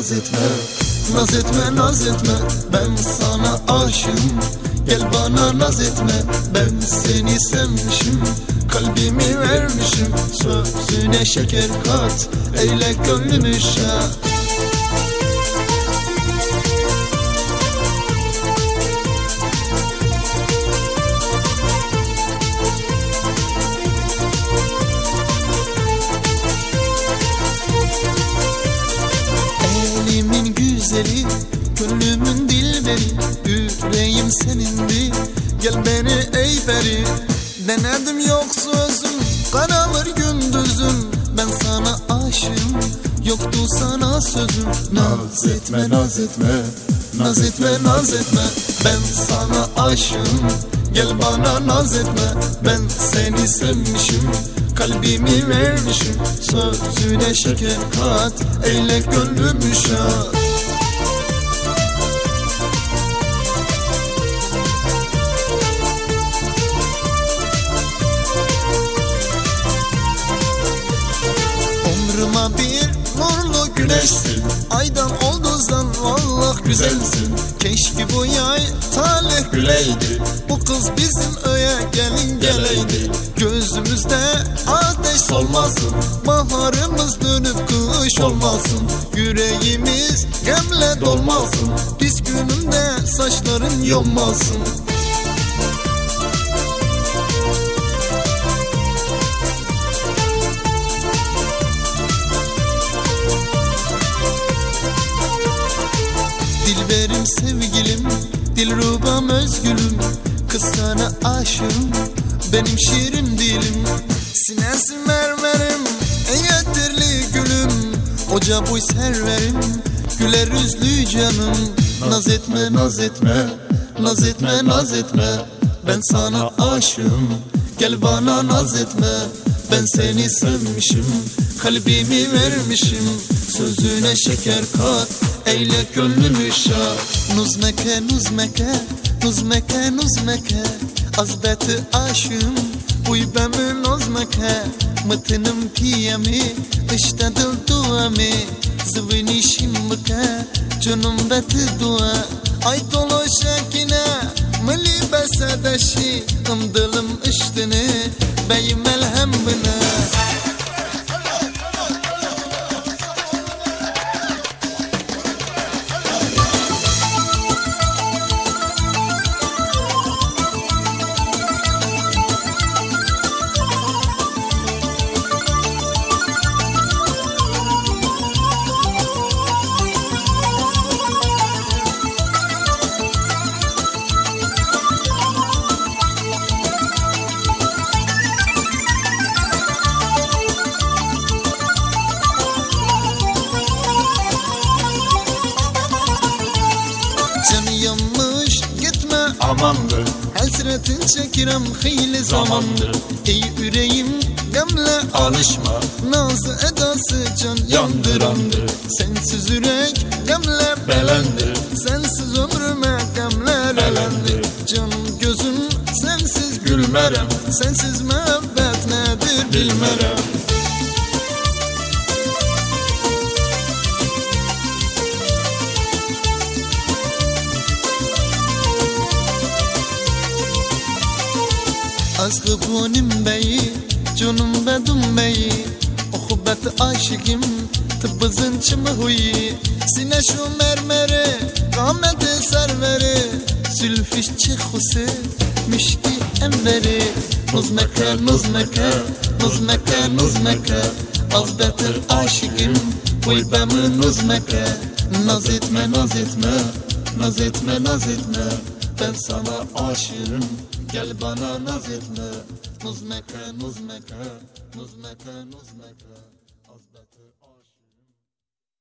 naz etme. Naz etme, naz etme, ben sana aşığım. Gel bana naz etme, ben seni sevmişim. Kalbimi vermişim, sözüne şeker kat, eyle gönlümü şad. Elimin güzeli, gönlümün dilberi, yüreğim senindi, gel beni ey peri. Denedim yok sözüm, kararır gündüzüm, ben sana aşığım, yoktu sana sözüm. Naz etme, naz etme, naz etme, naz etme, ben sana aşığım. Gel bana naz etme, ben seni sevmişim. Kalbimi vermişim, sözüne şeker kat, eyle gönlümü şad. Ömrüme bir nurlu güneşsin, aydan olduzdan vallah güzelsin. Keşke bu yay talih güleydi, bu kız bizim öye gelin geleydi. Gözümüzde ateş solmasın, baharımız dönüp kış olmasın. Yüreğimiz gemle dolmasın, pis günümde saçların yonmasın. Dilberim sevgilim, dilrubam özgülüm, kız sana aşığım, benim şiirim dilim. Sinesi mermerim, yeterli gülüm, oca boy serverim, güler yüzlü canım. Naz etme, naz etme, naz etme, naz etme, ben sana aşığım. Gel bana naz etme, ben seni sevmişim. Kalbimi vermişim, sözüne şeker kat, eyle gönlümü şad. Nuzmeke, nuzmeke, nuzmeke, nuzmeke, azbeti aşığım, uy bemi nuzmeke. Mıtınım piyemi, işte dil duami, zıvini şimbike, canım beti dua. Ay dolu şekine, mili besedeşi, ımdılım iştini, beyim elhembine. Yanmış gitme amandır, hasretin çekirem hıyli zamandır. Ey yüreğim gemle alışma, nazı edası can yandırandır. Sensiz yürek gemle belendir, sensiz ömrüme gemler elendir. Canım gözüm sensiz gülmerem, sensiz muhabbet nedir bilmerem. Azgı bunim beyi, canım bedum beyi, uhbet aşıkım, tıbbızın çımı huyi. Sine şu mermeri, kâmeti serveri, sülfiş çıkhusi, müşki emberi. Nuzmeke, nuzmeke, nuzmeke, nuzmeke, azbetir aşıkım, uy bemi nuzmeke. Naz etme, naz etme, naz etme, naz etme, ben sana aşığım. Gel bana naz etme, nuzmeke, nuzmeke, nuzmeke, nuzmeke.